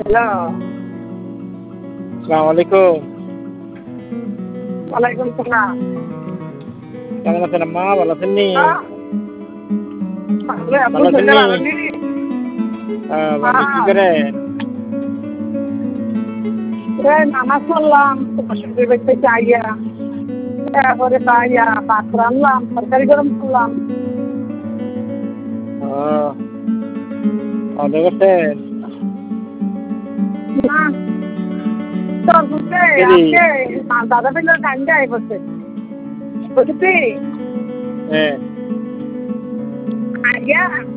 Hello. আসসালামু আলাইকুম। ওয়ালাইকুম সালাম। কেমন আছেন আম্মা? ভালো আছেন নি? আপনি ভালো আছেন শরীরটা নি? ভালো নেই? ভালো কি করেন? নামাজ পড়লাম শ্বশুর বাড়িতে যাইয়া, তারপরে পাইয়া ভাত রান্নলাম, তরকারি গরম করলাম। খাওয়া দাওয়া করছেন? না, তোর বুঝতে দেরি? আজকে দাদা বিলের টাইম যাই বসে বুঝলি হ্যাঁ। আইয়া